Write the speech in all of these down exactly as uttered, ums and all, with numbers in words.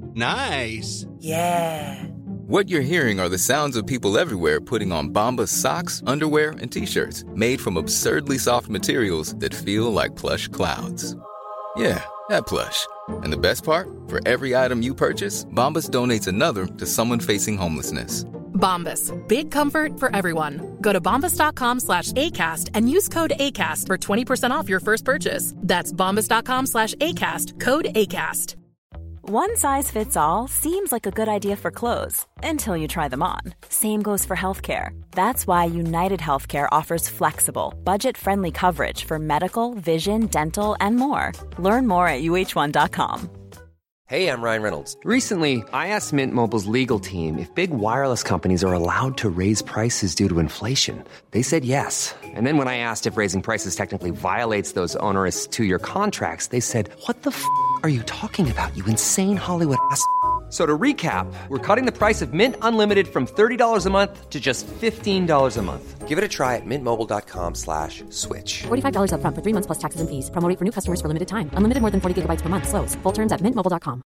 Nice. Yeah. What you're hearing are the sounds of people everywhere putting on Bombas socks, underwear, and T-shirts made from absurdly soft materials that feel like plush clouds. Yeah, that plush. And the best part? For every item you purchase, Bombas donates another to someone facing homelessness. Bombas. Big comfort for everyone. Go to bombas.com slash ACAST and use code ACAST for twenty percent off your first purchase. That's bombas.com slash ACAST. Code ACAST. One size fits all seems like a good idea for clothes until you try them on. Same goes for healthcare. That's why United Healthcare offers flexible, budget-friendly coverage for medical, vision, dental, and more. Learn more at U H one dot com. Hey, I'm Ryan Reynolds. Recently, I asked Mint Mobile's legal team if big wireless companies are allowed to raise prices due to inflation. They said yes. And then when I asked if raising prices technically violates those onerous two-year contracts, they said, what the f*** are you talking about, you insane Hollywood ass f- So to recap, we're cutting the price of Mint Unlimited from thirty dollars a month to just fifteen dollars a month. Give it a try at mintmobile.com slash switch. forty-five dollars up front for three months plus taxes and fees. Promo rate for new customers for limited time. Unlimited more than forty gigabytes per month. Slows full terms at mint mobile dot com.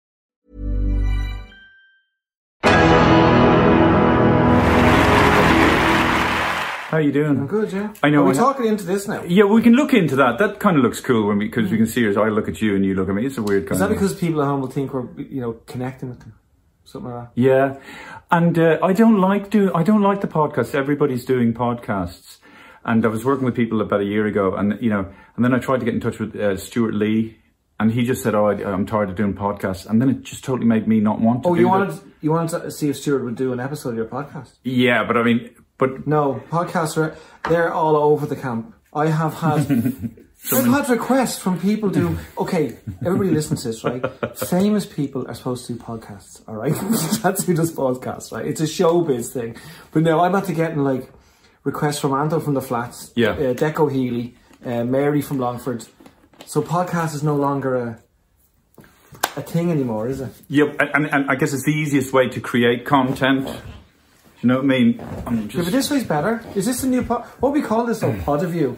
How are you doing? I'm good, yeah. I know. Are we talking into this now? Yeah, we can look into that. That kind of looks cool when we because mm. we can see as I look at you and you look at me. It's a weird kind Is that of... because people at home will think we're, you know, connecting with them? Something like that? Yeah. And uh, I don't like do I don't like the podcast. Everybody's doing podcasts. And I was working with people about a year ago and, you know, and then I tried to get in touch with uh, Stuart Lee and he just said, oh, I, I'm tired of doing podcasts. And then it just totally made me not want to oh, do you wanted that. you wanted to see if Stuart would do an episode of your podcast? Yeah, but I mean... But no, podcasts are they're all over the camp. I have had I've had requests from people do okay, everybody listens to this, right? Famous people are supposed to do podcasts, alright? That's who does podcasts, right? It's a showbiz thing. But no, I'm not getting like requests from Anto from the Flats, yeah. uh, Deco Healy, uh, Mary from Longford. So podcast is no longer a a thing anymore, is it? Yep, and, and I guess it's the easiest way to create content. You know what I mean? I'm just... Yeah, but this way's better. Is this the new pod? What we call this? Oh, pod of you.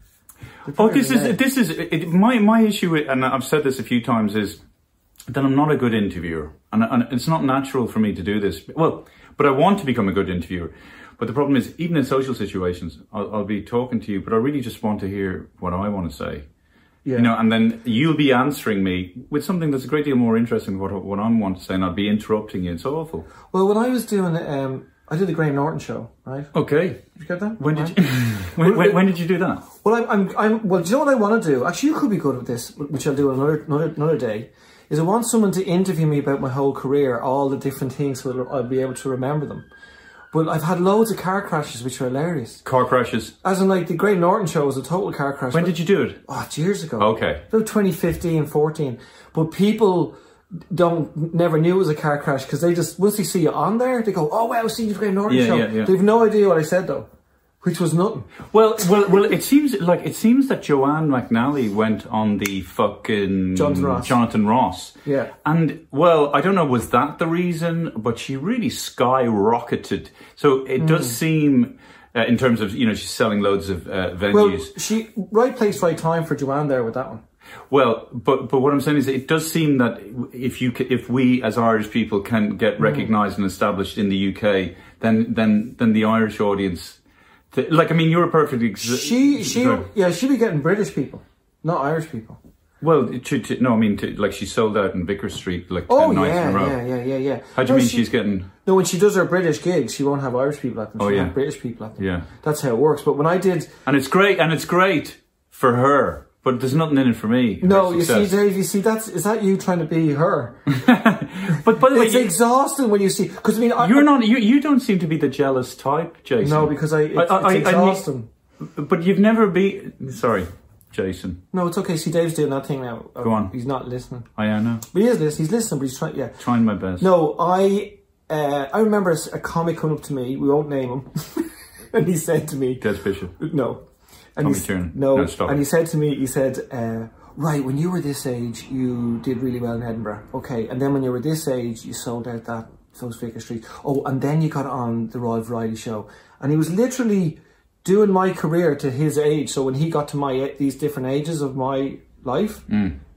Oh, this is this is it, my my issue, with, and I've said this a few times, is that I'm not a good interviewer, and, and it's not natural for me to do this. Well, but I want to become a good interviewer. But the problem is, even in social situations, I'll, I'll be talking to you, but I really just want to hear what I want to say. Yeah. You know, and then you'll be answering me with something that's a great deal more interesting than what what I want to say, and I'll be interrupting you. It's awful. Well, when I was doing um. I did the Graham Norton show, right? Okay. Did you get that? When did you, when, when, when did you do that? Well, I'm, I'm, I'm, well, do you know what I want to do? Actually, you could be good with this, which I'll do another, another, another day, is I want someone to interview me about my whole career, all the different things, so I'll be able to remember them. But I've had loads of car crashes, which are hilarious. Car crashes? As in, like, the Graham Norton show was a total car crash. When did you do it? Oh, it's years ago. Okay. About twenty fifteen, fourteen. But people... don't never knew it was a car crash because they just once they see you on there they go, oh wow, see you Graham Norton yeah, show. Yeah, yeah. They've no idea what I said though, which was nothing. Well, well, well. It seems like it seems that Joanne McNally went on the fucking Jonathan Ross. Jonathan Ross. Yeah, and well, I don't know, was that the reason? But she really skyrocketed. So it mm. does seem. Uh, in terms of, you know, she's selling loads of uh, venues. Well, she right place, right time for Joanne there with that one. Well, but but what I'm saying is, it does seem that if you if we as Irish people can get recognised mm. and established in the U K, then then then the Irish audience, th- like I mean, you're a perfect example. She she sorry. yeah, she'd be getting British people, not Irish people. Well, to, to, no, I mean, to, like she sold out in Vicar Street like oh, ten nights yeah, in a row. yeah, yeah, yeah, yeah. How do you no, mean she, she's getting? No, when she does her British gigs, she won't have Irish people at them. She'll oh yeah, have British people at them. Yeah, that's how it works. But when I did, and it's great, and it's great for her. But there's nothing in it for me. No, you see, Dave, you see, that's, is that you trying to be her? But by the way, it's exhausting when you see, because I mean, I, you're not, you, you don't seem to be the jealous type, Jason. No, because I, it's, I, I it's exhausting. I, but you've never been, sorry, Jason. No, it's okay. See, Dave's doing that thing now. Go on. He's not listening. I know. But he is listening. He's listening, but he's trying, yeah. Trying my best. No, I, uh, I remember a comic coming up to me, we won't name him, and he said to me, Des Bishop. No. And Tommy he, Tiernan. No, no and he said to me, he said, uh, right, when you were this age, you did really well in Edinburgh. Okay, and then when you were this age, you sold out that those Vicar Street. Oh, and then you got on the Royal Variety Show. And he was literally doing my career to his age. So when he got to my these different ages of my life, mm.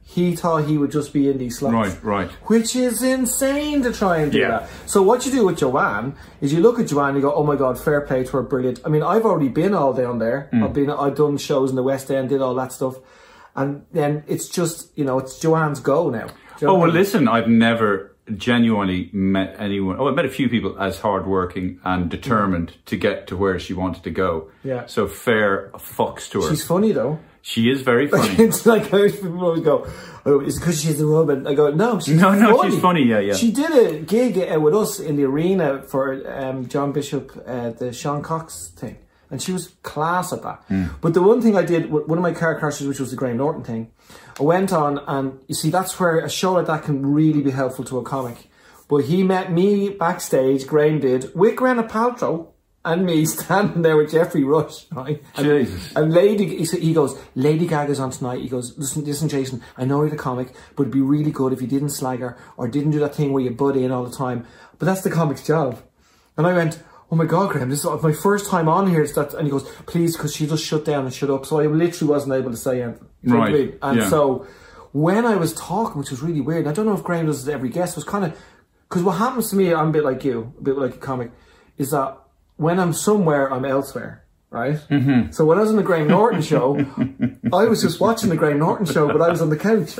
he thought he would just be in these slots. Right, right. Which is insane to try and do Yeah. that. So what you do with Joanne is you look at Joanne and you go, oh my God, fair play to her, brilliant. I mean, I've already been all down there. Mm. I've been, I've done shows in the West End, did all that stuff. And then it's just, you know, it's Joanne's go now. Do you know Oh, what I well, mean? listen, I've never genuinely met anyone. Oh, I met a few people as hardworking and determined to get to where she wanted to go. Yeah. So fair fucks to her. She's funny though. She is very funny. It's like how people always go, oh, it's because she's a woman. I go, no, she's No, no, funny. she's funny, yeah, yeah. She did a gig uh, with us in the arena for um, John Bishop, uh, the Sean Cox thing. And she was class at that. Mm. But the one thing I did, one of my car crashes, which was the Graham Norton thing, I went on and, you see, that's where a show like that can really be helpful to a comic. But he met me backstage, Graham did, with Gwyneth Paltrow and me standing there with Jeffrey Rush, right? And, Jesus. and Lady, he, said, he goes, Lady Gaga's on tonight. He goes, listen, listen, Jason, I know you're the comic, but it'd be really good if you didn't slag her or didn't do that thing where you butt in all the time. But that's the comic's job. And I went, oh my God, Graham, this is my first time on here. That, and he goes, please, because she just shut down and shut up. So I literally wasn't able to say anything. You know what I Right, mean? And yeah. so when I was talking, which was really weird, and I don't know if Graham does this every guest, was kind of, because what happens to me, I'm a bit like you, a bit like a comic, is that when I'm somewhere, I'm elsewhere, right? Mm-hmm. So when I was on the Graham Norton show, I was just watching the Graham Norton show, but I was on the couch.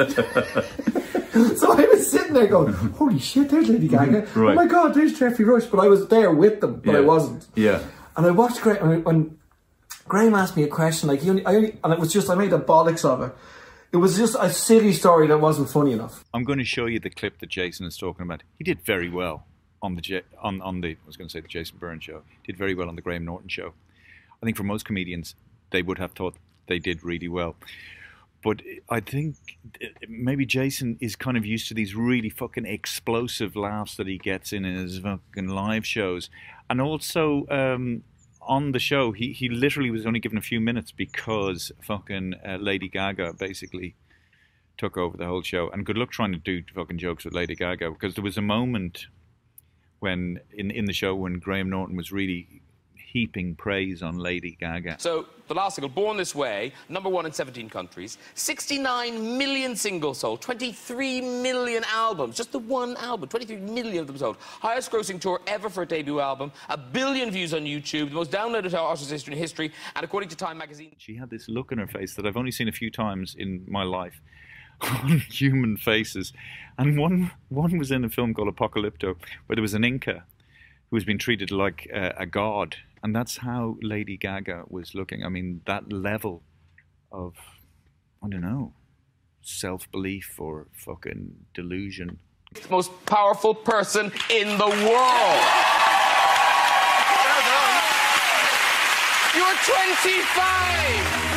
So I was sitting there going, holy shit, there's Lady Gaga. Right. Oh my God, there's Jeffrey Rush. But I was there with them, but Yeah. I wasn't. Yeah. And I watched Graham, when, when Graham asked me a question, like, he only, I only, and it was just, I made a bollocks of it. It was just a silly story that wasn't funny enough. I'm going to show you the clip that Jason is talking about. He did very well on the J- on on the I was going to say the Jason Byrne show. He did very well on the Graham Norton show. I think for most comedians, they would have thought they did really well. But I think maybe Jason is kind of used to these really fucking explosive laughs that he gets in his fucking live shows. And also um, on the show, he, he literally was only given a few minutes because fucking uh, Lady Gaga basically took over the whole show. And good luck trying to do fucking jokes with Lady Gaga, because there was a moment when in, in the show when Graham Norton was really heaping praise on Lady Gaga. So, the last single, Born This Way, number one in seventeen countries, sixty-nine million singles sold, twenty-three million albums, just the one album, twenty-three million of them sold. Highest grossing tour ever for a debut album, a billion views on YouTube, the most downloaded artist history in history, and according to Time magazine... She had this look in her face that I've only seen a few times in my life on human faces. And one one was in a film called Apocalypto, where there was an Inca who was being treated like uh, a god. And that's how Lady Gaga was looking. I mean, that level of, I don't know, self-belief or fucking delusion. Most powerful person in the world. You're twenty-five!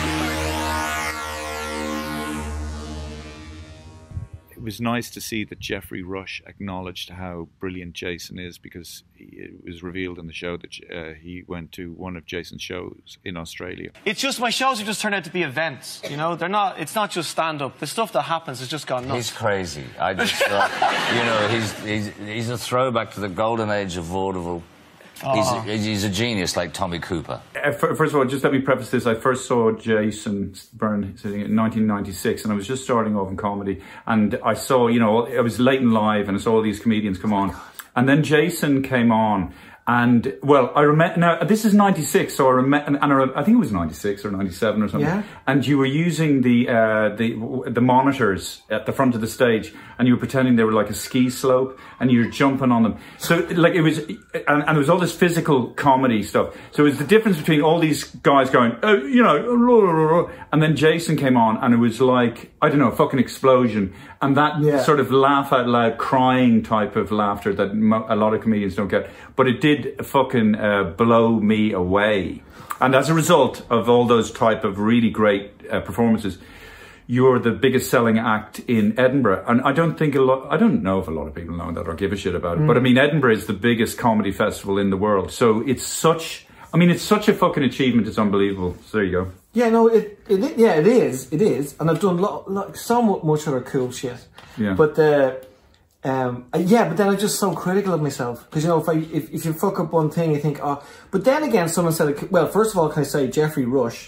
It was nice to see that Jeffrey Rush acknowledged how brilliant Jason is, because he, it was revealed in the show that uh, he went to one of Jason's shows in Australia. It's just my shows have just turned out to be events, you know? They're not, it's not just stand-up. The stuff that happens has just gone nuts. He's crazy. I just thought, you know, he's, he's, he's a throwback to the golden age of vaudeville. Oh. He's, he's a genius like Tommy Cooper. Uh, first of all, just let me preface this. I first saw Jason Byrne in nineteen ninety-six, and I was just starting off in comedy. And I saw, you know, I was late and live, and I saw all these comedians come on. And then Jason came on. And, well, I remember, now, this is ninety-six, so I remember, and, and I, I think it was ninety-six or ninety-seven or something. Yeah. And you were using the, uh, the, the monitors at the front of the stage, and you were pretending they were like a ski slope, and you were jumping on them. So, like, it was, and, and there was all this physical comedy stuff. So it was the difference between all these guys going, oh, you know, and then Jason came on, and it was like, I don't know, a fucking explosion. And that yeah. sort of laugh out loud, crying type of laughter that mo- a lot of comedians don't get. But it did fucking uh, blow me away. And as a result of all those type of really great uh, performances, you're the biggest selling act in Edinburgh. And I don't think a lot, I don't know if a lot of people know that or give a shit about it. Mm. But I mean, Edinburgh is the biggest comedy festival in the world. So it's such, I mean, it's such a fucking achievement. It's unbelievable. So there you go. Yeah, no, it, it yeah, it is, it is, and I've done lo- lo- so much other cool shit. Yeah. But the, um, uh, yeah, but then I'm just so critical of myself, because you know, if I if, if you fuck up one thing, you think, oh. But then again, someone said, well, first of all, can I say Jeffrey Rush,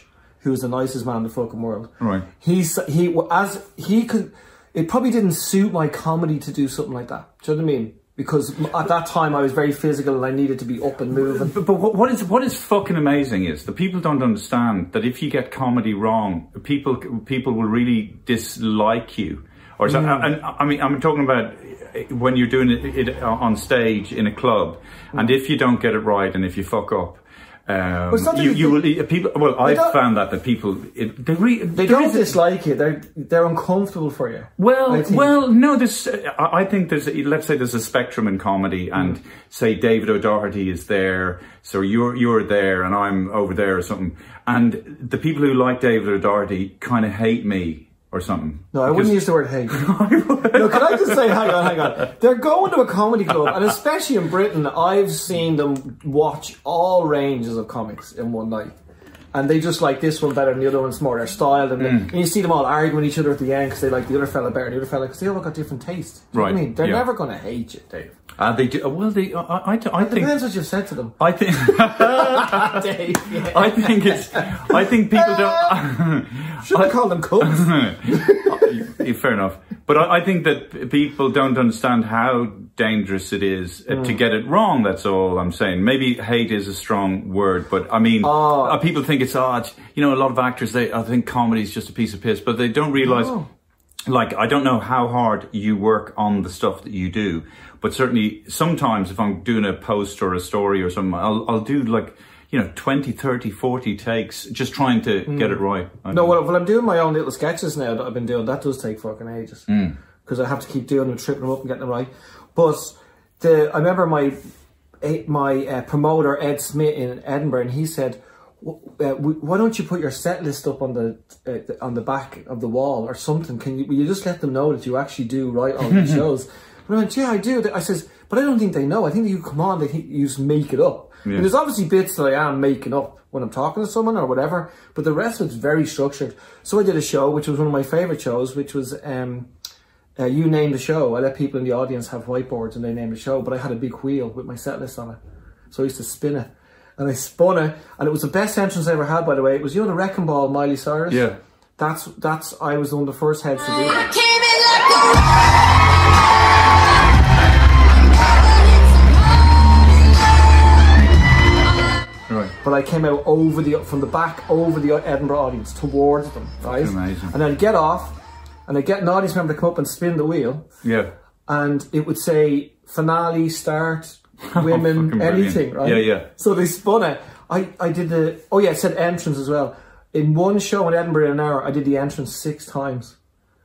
who's the nicest man in the fucking world. Right. He's he as he could. It probably didn't suit my comedy to do something like that. Do you know what I mean? Because at that time I was very physical and I needed to be up and moving. But, but what is what is fucking amazing is the people don't understand that if you get comedy wrong, people people will really dislike you. Or so, mm. and I mean, I'm talking about when you're doing it, it on stage in a club, mm. and if you don't get it right, and if you fuck up. Um, well, you, you will people. Well, I've found that that people it, they re, they don't dislike you. They're they're uncomfortable for you. Well, well, no. There's I think there's let's say there's a spectrum in comedy, and mm. say David O'Doherty is there, so you're you're there, and I'm over there or something. And the people who like David O'Doherty kind of hate me. Or something. No, I wouldn't use the word hate. No, can I just say, hang on, hang on. They're going to a comedy club, and especially in Britain, I've seen them watch all ranges of comics in one night. And they just like this one better than the other one's more their style. And, mm. and you see them all arguing with each other at the end because they like the other fella better than the other fella because they all got different tastes. Do you right. know what I mean? They're yeah. never going to hate you, Dave. Uh, they do. Well, they. I. I, I it think. Depends what you've said to them. I think. Dave, yeah. I think it's. I think people don't. Should I call them cunts? Fair enough, but I, I think that people don't understand how dangerous it is uh, mm. to get it wrong. That's all I'm saying. Maybe hate is a strong word, but I mean, oh. uh, people think it's odd. You know, a lot of actors. They. I think comedy is just a piece of piss, but they don't realise. Oh. Like, I don't know how hard you work on the stuff that you do, but certainly sometimes if I'm doing a post or a story or something, I'll, I'll do like, you know, twenty, thirty, forty takes just trying to mm. get it right. No, well, well, I'm doing my own little sketches now that I've been doing. That does take fucking ages. Because mm. I have to keep doing them, tripping them up and getting them right. But the I remember my my uh, promoter, Ed Smith in Edinburgh, and he said, Uh, why don't you put your set list up on the uh, on the back of the wall or something? Can you, will you just let them know that you actually do write all these shows? And I went, yeah, I do. I says, but I don't think they know. I think that you come on, they think you just make it up. Yeah. And there's obviously bits that I am making up when I'm talking to someone or whatever, but the rest of it's very structured. So I did a show, which was one of my favourite shows, which was um, uh, You Name the Show. I let people in the audience have whiteboards and they name the show, but I had a big wheel with my set list on it. So I used to spin it. And I spun it, and it was the best entrance I ever had, by the way. It was, you know, the Wrecking Ball, Miley Cyrus? Yeah. That's, that's, I was one of the first heads to do that. Right. But I came out over the, from the back, over the Edinburgh audience, towards them, right? That's amazing. And I'd get off, and I'd get an audience member to come up and spin the wheel. Yeah. And it would say, finale, start... women, oh, anything, right? Yeah, yeah. So they spun it. I, I did the, oh yeah, it said entrance as well. In one show in Edinburgh in an hour, I did the entrance six times.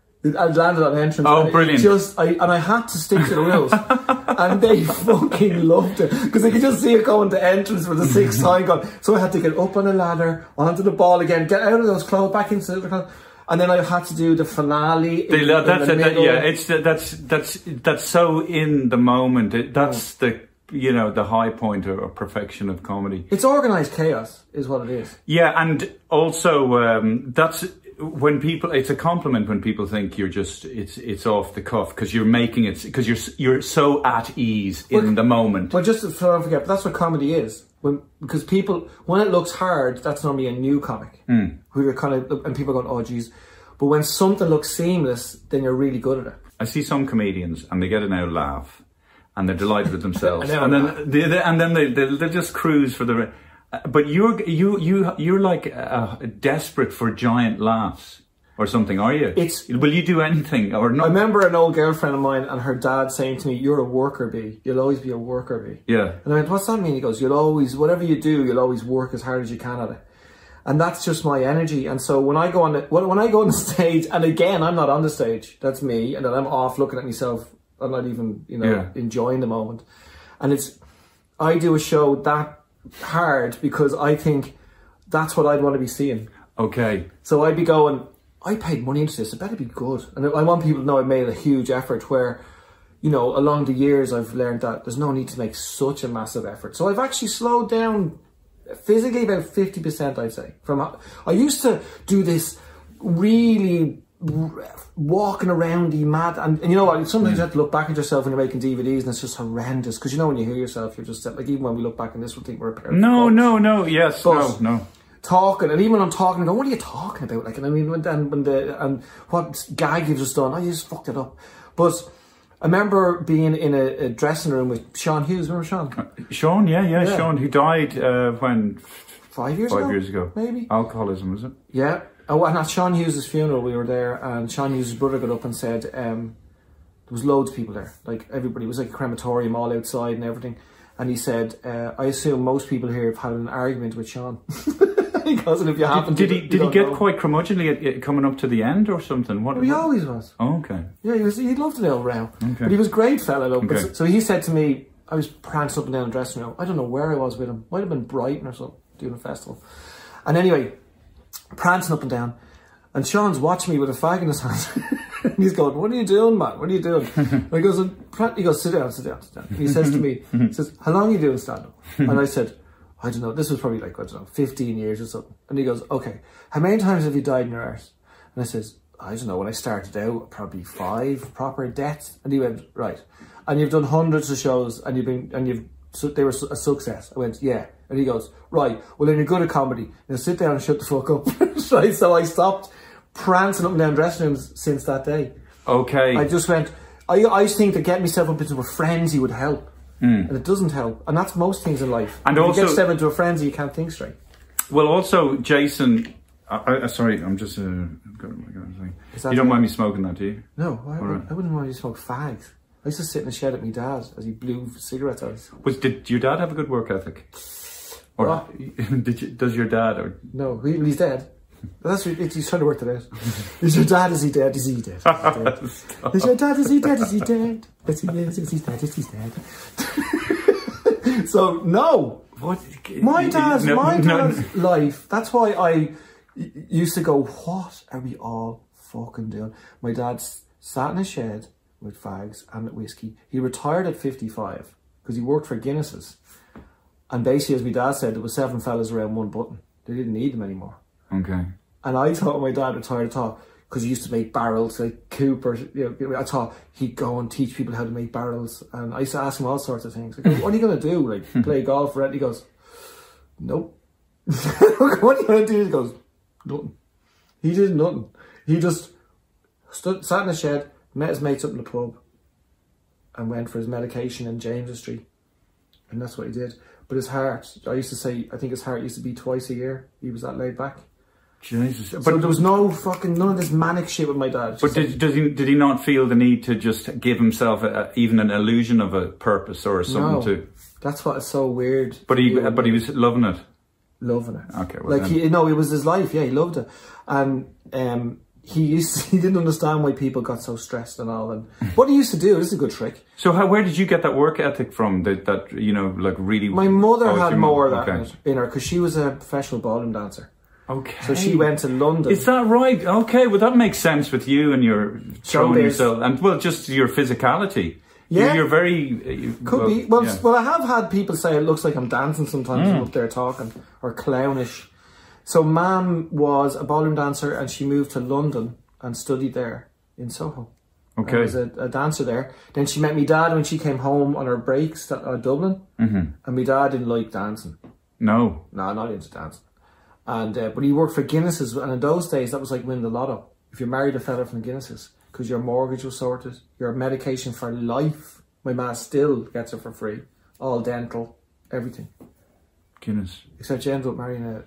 I landed on entrance. Oh, brilliant. Just, I, and I had to stick to the rules. And they fucking loved it. Because they could just see it going to entrance for the sixth time. Going. So I had to get up on a ladder, onto the ball again, get out of those clothes, back into the clothes. And then I had to do the finale. The, in, that's in the that, yeah, it's that's that's that's so in the moment. It, that's oh. the you know the high point or, or perfection of comedy. It's organised chaos, is what it is. Yeah, and also um, that's when people. It's a compliment when people think you're just it's it's off the cuff because you're making it because you're you're so at ease in well, the moment. Well, just to don't forget, that's what comedy is. When, because people, when it looks hard, that's normally a new comic. Mm. Who you're kind of, and people are going, oh geez. But when something looks seamless, then you're really good at it. I see some comedians and they get an out laugh and they're delighted with themselves. and then they, they, and then they, they, they just cruise for the, but you're, you, you, you're like uh, desperate for giant laughs. Or something, are you? It's. Will you do anything or not? I remember an old girlfriend of mine and her dad saying to me, "You're a worker bee. You'll always be a worker bee." Yeah. And I went, "What's that mean?" He goes, "You'll always, whatever you do, you'll always work as hard as you can at it." And that's just my energy. And so when I go on the when I go on the stage, and again, I'm not on the stage. That's me, and then I'm off looking at myself. I'm not even, you know, yeah. enjoying the moment. And it's, I do a show that hard because I think that's what I'd want to be seeing. Okay. So I'd be going, I paid money into this, it better be good. And I want people to know I've made a huge effort where, you know, along the years I've learned that there's no need to make such a massive effort. So I've actually slowed down physically about fifty percent, I'd say. From I used to do this really walking around the mad, and, and you know what, sometimes you have to look back at yourself when you're making D V Ds and it's just horrendous, because you know when you hear yourself, you're just like, even when we look back on this, we'll think we're a pair of No, bugs. no, no, yes, but, no, no. talking, and even when I'm talking, I go, what are you talking about? Like, and I mean, when, and, when the, and what gag you've just done, oh, you just fucked it up. But I remember being in a, a dressing room with Sean Hughes. Remember Sean? Uh, Sean, yeah, yeah, yeah, Sean, who died uh, when? Five years Five ago? years ago. Maybe. Alcoholism, was it? Yeah. Oh, and at Sean Hughes' funeral, we were there, and Sean Hughes' brother got up and said, um, there was loads of people there. Like, everybody. It was like a crematorium all outside and everything. And he said, uh, I assume most people here have had an argument with Sean. Because if you happen did, to... Did he, did he get know. quite curmudgeonly at, at coming up to the end or something? What, well, he what? always was. Oh, okay. Yeah, he was. He loved an old row. Okay. But he was a great fella, though. Okay. But so, so he said to me, I was prancing up and down the dressing room. I don't know where I was with him. Might have been Brighton or something, doing a festival. And anyway, prancing up and down. And Sean's watching me with a fag in his hand. And he's going, what are you doing, man? What are you doing? And I goes, he goes, sit down, sit down, sit down. And he says to me, he says, how long are you doing stand-up? And I said, I don't know. This was probably like, I don't know, fifteen years or something. And he goes, okay, how many times have you died in your arse? And I says, I don't know. When I started out, probably five proper deaths. And he went, right. And you've done hundreds of shows, and you've been, and you've, so they were a success. I went, yeah. And he goes, right, well then you're good at comedy. Now sit down and shut the fuck up. Right, so I stopped prancing up and down dressing rooms since that day. Okay. I just went, I, I just think that getting myself up into a frenzy would help. Mm. And it doesn't help. And that's most things in life. And if also, you get yourself into a frenzy, you can't think straight. Well, also, Jason, I, I, sorry, I'm just, uh, got, got you don't mind me smoking that, do you? No, I, right. I wouldn't mind you smoke fags. I used to sit in the shed at my dad as he blew cigarettes out. Was did your dad have a good work ethic? Or did you, does your dad? Or? No, he, he's dead. That's he's trying to work it out. Is your dad? Is he dead? Is he dead? Is, he dead? Is your dad? Is he dead? Is he dead? Yes, he is. Is he dead? Is he dead? So no. What? My dad's no, my no, dad's no. life. That's why I used to go. What are we all fucking doing? My dad sat in a shed with fags and whiskey. He retired at fifty-five because he worked for Guinness's. And basically, as my dad said, there was seven fellas around one button. They didn't need them anymore. Okay. And I thought my dad retired, I thought, because he used to make barrels, like Cooper, you know, I thought he'd go and teach people how to make barrels. And I used to ask him all sorts of things. Like, what are you going to do? Like, play golf, right? He goes, nope. What are you going to do? He goes, nothing. He did nothing. He just stood, sat in the shed, met his mates up in the pub, and went for his medication in James Street. And that's what he did. But his heart, I used to say, I think his heart used to beat twice a year. He was that laid back. Jesus. But so there was no fucking, none of this manic shit with my dad. But did, did, he, did he not feel the need to just give himself a, a, even an illusion of a purpose or something no, to... That's what is so weird. But he but he was loving it? Loving it. Okay, well Like, he, no, it was his life, yeah, he loved it. And um, he used to, he didn't understand why people got so stressed and all. And what he used to do, this is a good trick. So how, where did you get that work ethic from? That, that you know, like really... My mother oh, had more of that okay. in her, because she was a professional ballroom dancer. Okay. So she went to London. Is that right? Okay, well that makes sense with you and your showing Showbiz. yourself, and well, just your physicality. Yeah. You're, you're very... Uh, you, Could well, be. Well, yeah. well, I have had people say it looks like I'm dancing sometimes Mm. I'm up there talking, or clownish. So Mam was a ballroom dancer and she moved to London and studied there in Soho. Okay. I was a, a dancer there. Then she met me dad when she came home on her breaks to uh, Dublin. Mm-hmm. And my dad didn't like dancing. No. No, not into dancing. And uh, but he worked for Guinness's, and in those days that was like winning the lotto. If you married a fella from Guinness's, because your mortgage was sorted, your medication for life. My ma still gets it for free, all dental, everything. Guinness. Except she ended up marrying a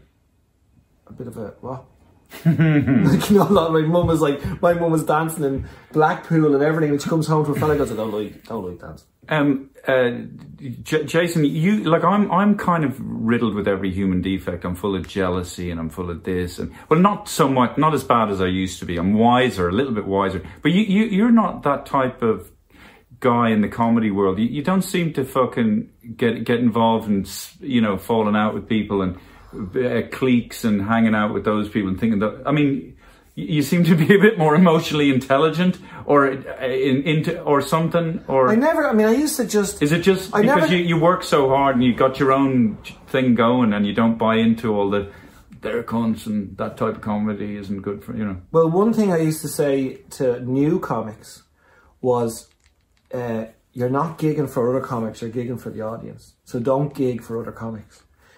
a bit of a what? Like, you know, a lot of my mum was like, my mum was dancing in Blackpool and everything, and she comes home to a fella and goes, I don't like, don't like dancing. Um, uh, J- Jason, you like I'm. I'm kind of riddled with every human defect. I'm full of jealousy, and I'm full of this, and well, not so much, not as bad as I used to be. I'm wiser, a little bit wiser. But you, you, you're not that type of guy in the comedy world. You, you don't seem to fucking get get involved in, you know, falling out with people and uh, cliques and hanging out with those people and thinking that. I mean. You seem to be a bit more emotionally intelligent, or in, into, or something, or I never. I mean, I used to just. Is it just I because never, you, you work so hard and you got your own thing going, and you don't buy into all the they're cunts and that type of comedy isn't good for you know? Well, one thing I used to say to new comics was, uh, "You're not gigging for other comics; you're gigging for the audience. So don't gig for other comics,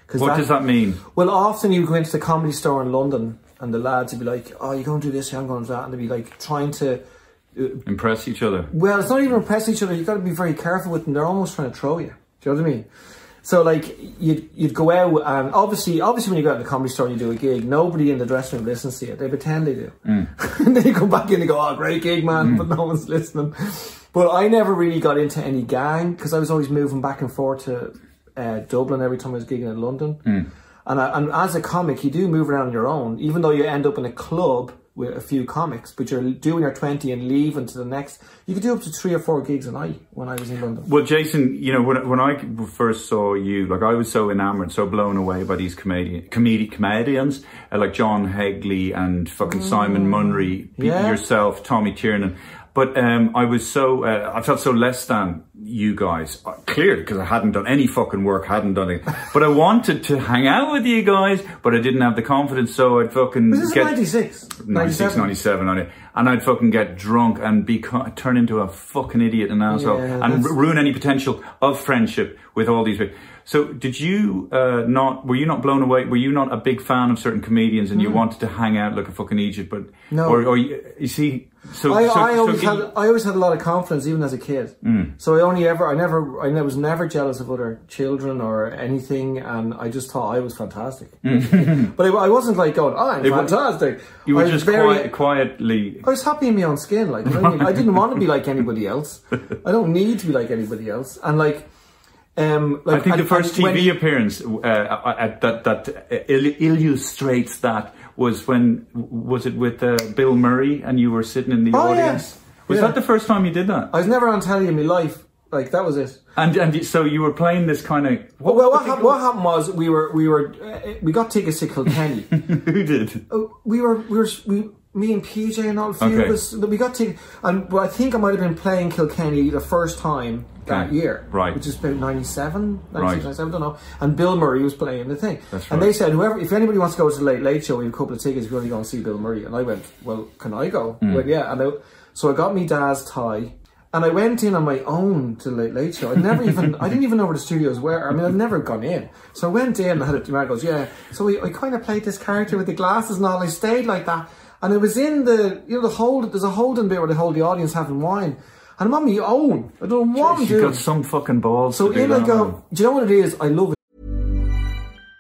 What that, does that mean? Well, often you go into the Comedy Store in London and the lads would be like, oh, you're going to do this, I'm going to do that. And they'd be like trying to... Uh, impress each other. Well, it's not even impress each other. You've got to be very careful with them. They're almost trying to throw you. Do you know what I mean? So, like, you'd, you'd go out and obviously, obviously when you go out in the Comedy Store and you do a gig, nobody in the dressing room listens to you. They pretend they do. Mm. And then you come back in and go, oh, great gig, man, mm. but no one's listening. But I never really got into any gang because I was always moving back and forth to uh, Dublin every time I was gigging in London. Mm. And, I, and as a comic, you do move around on your own, even though you end up in a club with a few comics, but you're doing your twenty and leaving to the next. You could do up to three or four gigs a night when I was in London. Well, Jason, you know, when, when I first saw you, like I was so enamoured, so blown away by these comedian, comedic comedians, uh, like John Hegley and fucking mm. Simon Munry, yeah. yourself, Tommy Tiernan. But um, I was so, uh, I felt so less than you guys, uh, clearly, because I hadn't done any fucking work, hadn't done it. But I wanted to hang out with you guys, but I didn't have the confidence, so I'd fucking was this get... ninety-six? ninety-six, ninety-seven, on it. And I'd fucking get drunk and be turn into a fucking idiot and asshole yeah, and r- ruin any potential of friendship with all these people. So did you uh, not, were you not blown away? Were you not a big fan of certain comedians and mm. you wanted to hang out like a fucking Egypt? But, no. Or, or you, you see... So, I, so, I, always so had, I always had a lot of confidence, even as a kid. Mm. So I only ever, I never, I was never jealous of other children or anything, and I just thought I was fantastic. But I, I wasn't like going, oh, I'm it fantastic. Was, you were I just very, quiet, quietly... I was happy in my own skin. Like, you know what I mean? I didn't want to be like anybody else. I don't need to be like anybody else. And like, Um, like, I think and, the first T V when, appearance uh, at, that that il- illustrates that was when was it with uh, Bill Murray and you were sitting in the oh, audience. Yes. Was yeah. that the first time you did that? I was never on telly in my life. Like that was it. And and so you were playing this kind of. What, well, what, ha- what happened was we were we were uh, we got tickets to Kilkenny. Who did? Uh, we were we were we. Me and P J and all a few okay. of us, we got to, and well, I think I might have been playing Kilkenny the first time that okay. year, right? Which is about ninety-seven, ninety-six, right. ninety-seven, I don't know. And Bill Murray was playing the thing, That's and right. they said, whoever, if anybody wants to go to the Late Late Show, we have a couple of tickets. We're going to go and see Bill Murray. And I went, well, can I go? Mm. Well, yeah. And I, so I got me dad's tie. And I went in on my own to the Late Late Show. I never even, I didn't even know where the studios were. I mean, I'd never gone in. So I went in and I had a, the man goes, yeah. So we, I kind of played this character with the glasses and all. I stayed like that. And it was in the, you know, the hold, there's a holding bit where they hold the audience having wine. And I'm on my own. I don't know what I'm doing. You've got some fucking balls. So to do in I that, go, man. do you know what it is? I love it.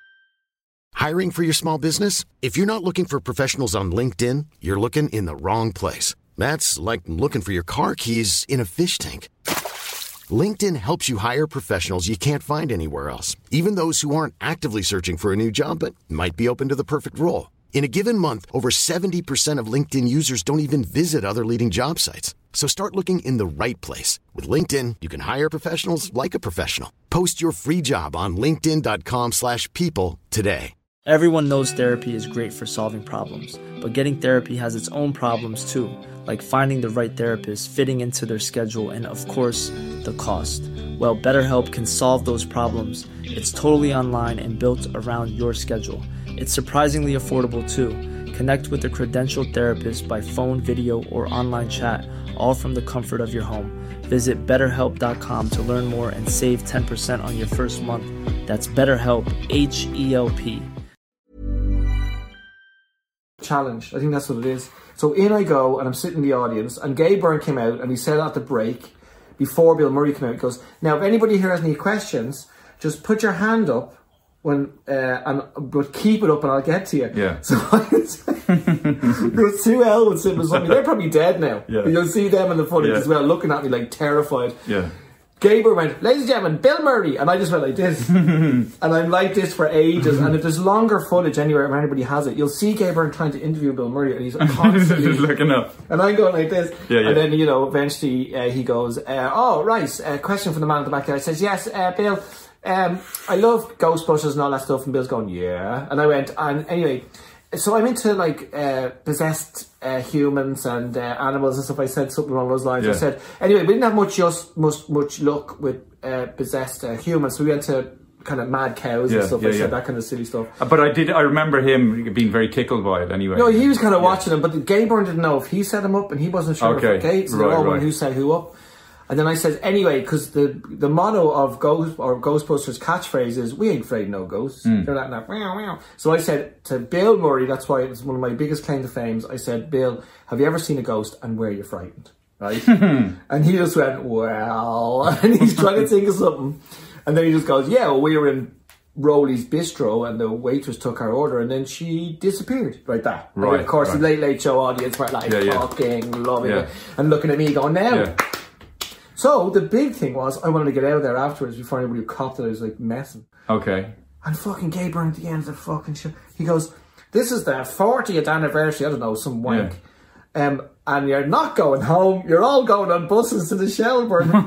Hiring for your small business? If you're not looking for professionals on LinkedIn, you're looking in the wrong place. That's like looking for your car keys in a fish tank. LinkedIn helps you hire professionals you can't find anywhere else, even those who aren't actively searching for a new job but might be open to the perfect role. In a given month, over seventy percent of LinkedIn users don't even visit other leading job sites. So start looking in the right place. With LinkedIn, you can hire professionals like a professional. Post your free job on linkedin.com slash people today. Everyone knows therapy is great for solving problems, but getting therapy has its own problems too, like finding the right therapist, fitting into their schedule, and of course, the cost. Well, BetterHelp can solve those problems. It's totally online and built around your schedule. It's surprisingly affordable too. Connect with a credentialed therapist by phone, video, or online chat, all from the comfort of your home. Visit better help dot com to learn more and save ten percent on your first month. That's BetterHelp, H E L P. Challenge. I think that's what it is. So in I go, and I'm sitting in the audience, and Gay Byrne came out, and he said at the break, before Bill Murray came out, he goes, now if anybody here has any questions, just put your hand up, when uh, and but keep it up and I'll get to you. Yeah. So there was two Elwood sitting beside me. They're probably dead now. Yeah. But you'll see them in the footage yeah. as well, looking at me like terrified. Yeah. Gaber went, ladies and gentlemen, Bill Murray, and I just went like this, and I'm like this for ages. And if there's longer footage anywhere, if anybody has it, you'll see Gaber trying to interview Bill Murray, and he's constantly just looking up, and I'm going like this, yeah, yeah. and then you know, eventually uh, he goes, uh, "Oh, right, uh, question from the man at the back there." I says, "Yes, uh, Bill, um, I love Ghostbusters and all that stuff." And Bill's going, "Yeah," and I went, and anyway. So I'm into like uh, possessed uh, humans and uh, animals and stuff. I said something along those lines. Yeah. I said, anyway, we didn't have much just much much luck with uh, possessed uh, humans. So we went to kind of mad cows yeah, and stuff. Yeah, I said yeah. that kind of silly stuff. But I did. I remember him being very tickled by it. Anyway, no, he was kind of yeah. watching him, but Gayburn didn't know if he set him up, and he wasn't sure okay. if Gay. So right, they're all right. who set who up. And then I said, anyway, because the the motto of Ghost or Ghostbusters catchphrase is, we ain't afraid of no ghosts. Mm. They're not, not, meow, meow. So I said to Bill Murray, that's why it's one of my biggest claim to fame, I said, Bill, have you ever seen a ghost and were you frightened? Right? And he just went, well, and he's trying to think of something. And then he just goes, yeah, well, we were in Rowley's Bistro and the waitress took our order and then she disappeared like that. Right, and of course, right. the Late Late Show audience were like yeah, yeah. fucking loving yeah. it and looking at me going, now. Yeah. So the big thing was I wanted to get out of there afterwards before anybody caught that I was like messing. Okay. And fucking Gabriel at the end of the fucking show, he goes, this is the fortieth anniversary, I don't know, some wank. Yeah. Um, and you're not going home, you're all going on buses to the Shelburne. So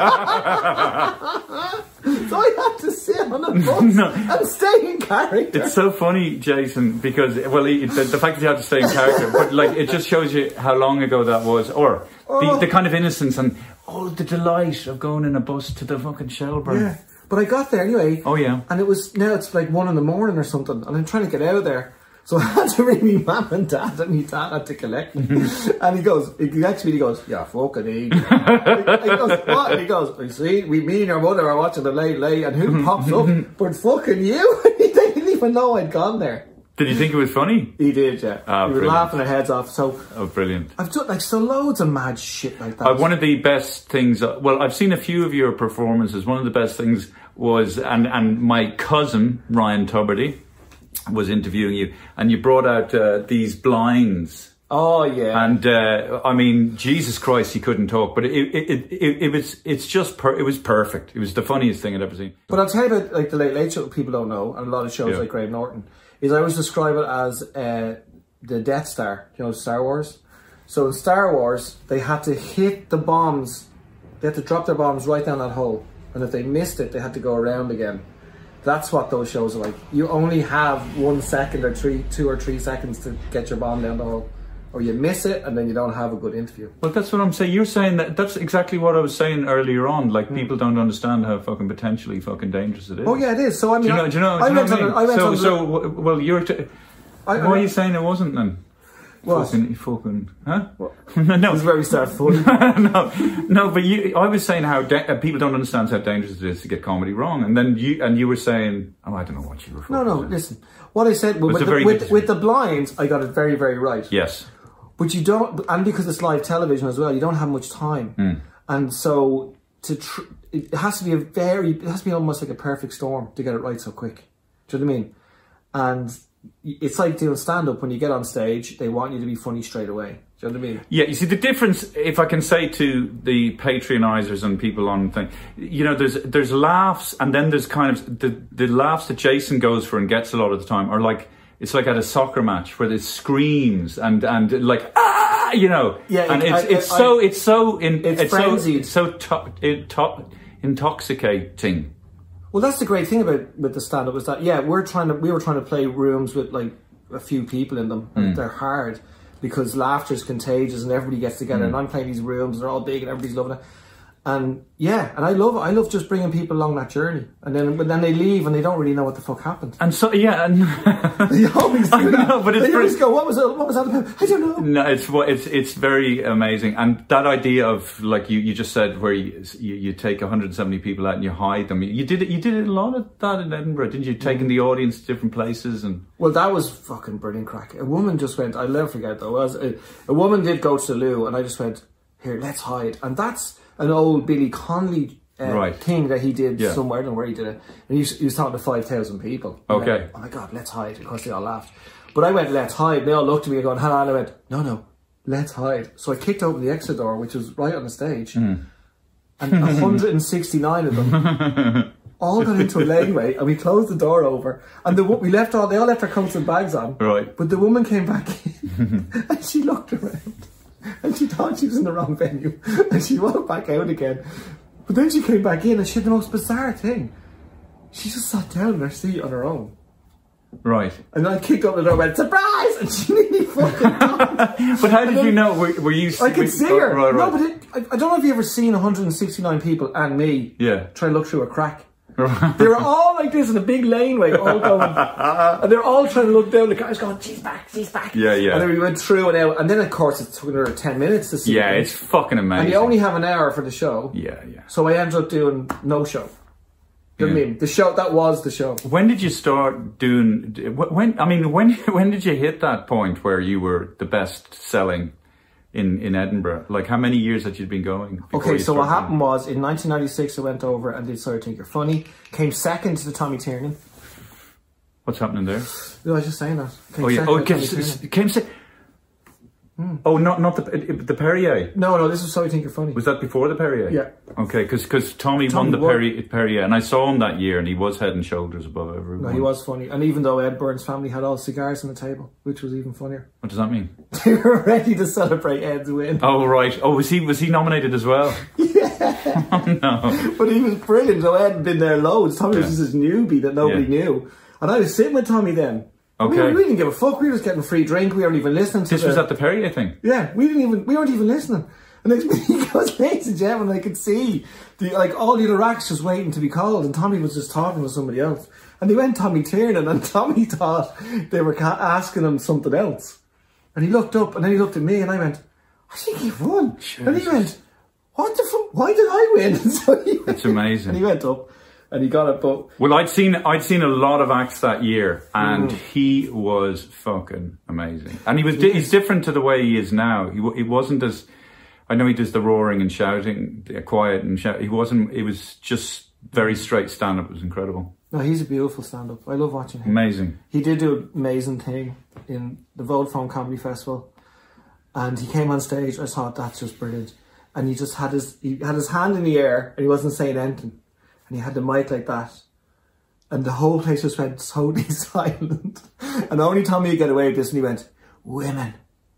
I had to sit on a bus no. and stay in character. It's so funny, Jason, because, well, the, the fact that you had to stay in character, but like, it just shows you how long ago that was, or oh. the, the kind of innocence and, oh, the delight of going in a bus to the fucking Shelburne. Yeah, but I got there anyway. Oh, yeah. And it was, now it's like one in the morning or something, and I'm trying to get out of there. So I had to ring me mum and dad, and my dad had to collect me. And he goes, he actually he goes, yeah, fucking idiot. He goes, what? And he goes, I see, we, me and your mother are watching the Late Late, and who pops up? But fucking you. They didn't even know I'd gone there. Did he think it was funny? He did, yeah. Oh, he was laughing their heads off. So, oh, brilliant. I've done like so loads of mad shit like that. Uh, one of the best things, uh, well, I've seen a few of your performances. One of the best things was, and, and my cousin, Ryan Tuberty, was interviewing you, and you brought out uh, these blinds. Oh yeah, and uh, I mean, Jesus Christ, he couldn't talk, but it it it, it, it was it's just per- it was perfect. It was the funniest thing I'd ever seen. But I'll tell you about like the Late Late Show. People don't know, and a lot of shows yeah. like Graham Norton is I always describe it as uh, the Death Star. You know, Star Wars. So in Star Wars, they had to hit the bombs. They had to drop their bombs right down that hole, and if they missed it, they had to go around again. That's what those shows are like. You only have one second or three, two or three seconds to get your bomb down the hole. Or you miss it and then you don't have a good interview. Well, that's what I'm saying. You're saying that, that's exactly what I was saying earlier on. Like, mm. people don't understand how fucking potentially fucking dangerous it is. Oh, yeah, it is. So, I mean... Do you know, do you know, do you know what I mean? I went so, on so, well, you're... T- I, why I, are you saying it wasn't then? What? Fucking, fucking, huh? no, no. This is where we start fooling. no, no, but you, I was saying how da- people don't understand how dangerous it is to get comedy wrong, and then you and you were saying, oh, I don't know what you were. No, no, to. listen. What I said with, the, with, with the blinds, I got it very, very right. Yes, but you don't, and because it's live television as well, you don't have much time, mm. and so to tr- it has to be a very, it has to be almost like a perfect storm to get it right so quick. Do you know what I mean? And it's like doing stand-up. When you get on stage, they want you to be funny straight away. Do you know what I mean? Yeah, you see the difference, if I can say to the patronisers and people on thing, you know, there's there's laughs, and then there's kind of the, the laughs that Jason goes for and gets a lot of the time are like, it's like at a soccer match where there's screams and, and like, ah, you know. Yeah, and it, it's I, it's I, so, it's so, in, it's, it's so, it's so to, it, to, intoxicating. Well, that's the great thing about with the stand-up is that, yeah, we're trying to, we were trying to play rooms with like a few people in them, and mm. they're hard because laughter is contagious and everybody gets together. Mm. And I'm playing these rooms, and they're all big, and everybody's loving it. And yeah, and I love it. I love just bringing people along that journey, and then but then they leave and they don't really know what the fuck happened. And so yeah, and they always do that. Know, but it's they always go, "What was it? What was that about?" I don't know. No, it's it's it's very amazing, and that idea of like you, you just said where you, you you take one hundred seventy people out and you hide them. You did it. You did a lot of that in Edinburgh, didn't you? Taking mm. the audience to different places and. Well, that was fucking brilliant crack. A woman just went. I'll never forget though. Was a, a woman did go to the loo, and I just went, "Here, let's hide," and that's an old Billy Connolly uh, right. thing that he did yeah. somewhere. I don't know where he did it. And he was, he was talking to five thousand people. Okay. Went, oh my God, let's hide. Of course, they all laughed. But I went, let's hide. They all looked at me and going, hello. And I went, no, no, let's hide. So I kicked open the exit door, which was right on the stage. Mm. And one hundred sixty-nine of them all got into a laneway, and we closed the door over. And the, we left all, they all left their coats and bags on. Right. But the woman came back in and she looked around. And she thought she was in the wrong venue. And she walked back out again. But then she came back in and she had the most bizarre thing. She just sat down in her seat on her own. Right. And I kicked up the door and went, surprise! And she nearly fucking died. But how did you know? Were, were you... I could see her. Oh, right, right. No, but it, I, I don't know if you've ever seen one hundred sixty-nine people and me yeah. try to look through a crack. They were all like this in a big laneway, all going, and they're all trying to look down. The guy's going, she's back, she's back. Yeah, yeah. And then we went through and out, and then of course it took another ten minutes to see. Yeah, them. it's fucking amazing. And you only have an hour for the show. Yeah, yeah. So I ended up doing no show. You know what I mean? The show, that was the show. When did you start doing, when, I mean, when when did you hit that point where you were the best selling in, in Edinburgh? Like, how many years had you been going? Okay, so what happened was, in nineteen ninety-six I went over and did Sorry Think You're Funny, came second to the Tommy Tiernan. What's happening there? No, I was just saying that. Came oh, yeah. Oh, came, came second. Hmm. Oh, not not the the Perrier. No, no, this was Sorry Think You're Funny. Was that before the Perrier? Yeah. Okay, because because Tommy, Tommy won the Perrier, Perrier, and I saw him that year, and he was head and shoulders above everyone. No, he was funny, and even though Ed Byrne's family had all cigars on the table, which was even funnier. What does that mean? They were ready to celebrate Ed's win. Oh right. Oh, was he was he nominated as well? Yeah. Oh no. But he was brilliant. So Ed had been there loads. Tommy yeah. was just this newbie that nobody yeah. knew, and I was sitting with Tommy then. Okay. We, we didn't give a fuck. We were just getting free drink. We weren't even listening to This the, was at the Perrier thing? Yeah. We didn't even, we weren't even listening. And next minute he goes, ladies and gentlemen, I could see the, like all the other acts just waiting to be called, and Tommy was just talking with somebody else. And they went Tommy Tiernan, and Tommy thought they were ca- asking him something else. And he looked up, and then he looked at me, and I went, I think he won. Jesus. And he went, what the fuck? Why did I win? So he went, It's amazing. And he went up. And he got it, but well, I'd seen I'd seen a lot of acts that year, and mm. he was fucking amazing. And he was di- he's different to the way he is now. He he wasn't as, I know he does the roaring and shouting, the quiet and shout. He wasn't. It was just very straight stand up. It was incredible. No, he's a beautiful stand up. I love watching him. Amazing. He did do an amazing thing in the Vodafone Comedy Festival, and he came on stage. I thought that's just brilliant, and he just had his he had his hand in the air, and he wasn't saying anything. And he had the mic like that. And the whole place just went totally silent. And only Tommy could get away with this, and he went, women,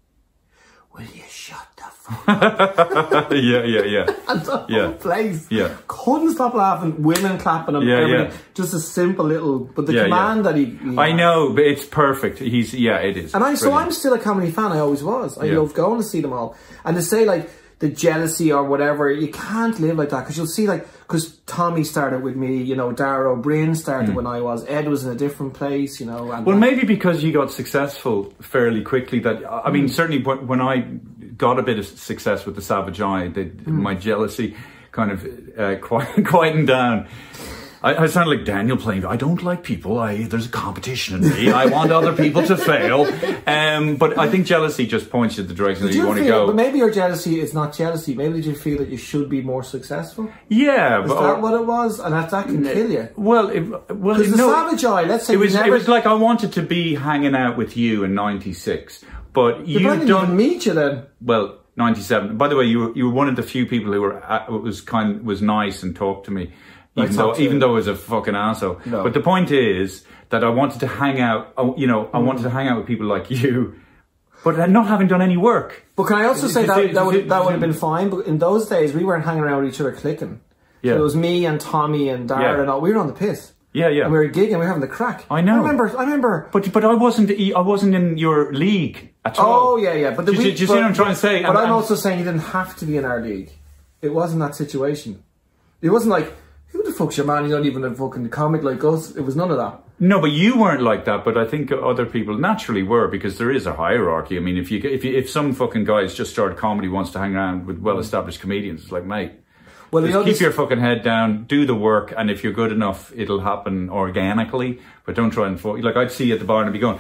will you shut the fuck up? yeah, yeah, yeah. And the yeah. whole place yeah. couldn't stop laughing. Women clapping him. Yeah, everything. yeah. Just a simple little, but the yeah, command yeah. that he, he I know, but it's perfect. He's, yeah, it is. And I, Brilliant. so I'm still a comedy fan. I always was. I yeah. love going to see them all. And to say like, the jealousy or whatever, you can't live like that, because you'll see, like, because Tommy started with me, you know, Dara O'Brien started mm. when I was, Ed was in a different place, you know. And well, that. maybe because you got successful fairly quickly. That I mean, mm. certainly when I got a bit of success with the Savage Eye, the, mm. my jealousy kind of uh, quiet, quietened down. I, I sound like Daniel playing, I don't like people, I there's a competition in me, I want other people to fail. Um, but I think jealousy just points you in the direction did that you, you want feel, to go. But maybe your jealousy is not jealousy, maybe did you feel that you should be more successful? Yeah. Is but, that what it was? And that, that can kill you. Well, it, well Because the no, Savage Eye, let's say it was, never... it was like I wanted to be hanging out with you in ninety-six, but you didn't don't... even meet you then. Well, ninety-seven. By the way, you were, you were one of the few people who were at, was kind was nice and talked to me. Even though, even though I was a fucking asshole. No. But the point is that I wanted to hang out, you know, I wanted to hang out with people like you, but not having done any work. But can I also say that that would, that would have been fine, but in those days we weren't hanging around with each other clicking. Yeah. So it was me and Tommy and Dara yeah. and all, we were on the piss. Yeah, yeah. And we were gigging, we were having the crack. I know. I remember, I remember. But but I wasn't, I wasn't in your league at all. Oh, yeah, yeah. But the do, we, do, do you but, see what I'm trying to say? But and, I'm and, also saying you didn't have to be in our league. It wasn't that situation. It wasn't like, who the fuck's your man? He's not even a fucking comic like us. It was none of that. No, but you weren't like that. But I think other people naturally were, because there is a hierarchy. I mean, if you if you, if some fucking guys just started comedy wants to hang around with well-established comedians, it's like, mate, well, just you know, keep this... your fucking head down, do the work, and if you're good enough, it'll happen organically. But don't try and fo- like I'd see you at the bar and I'd be going,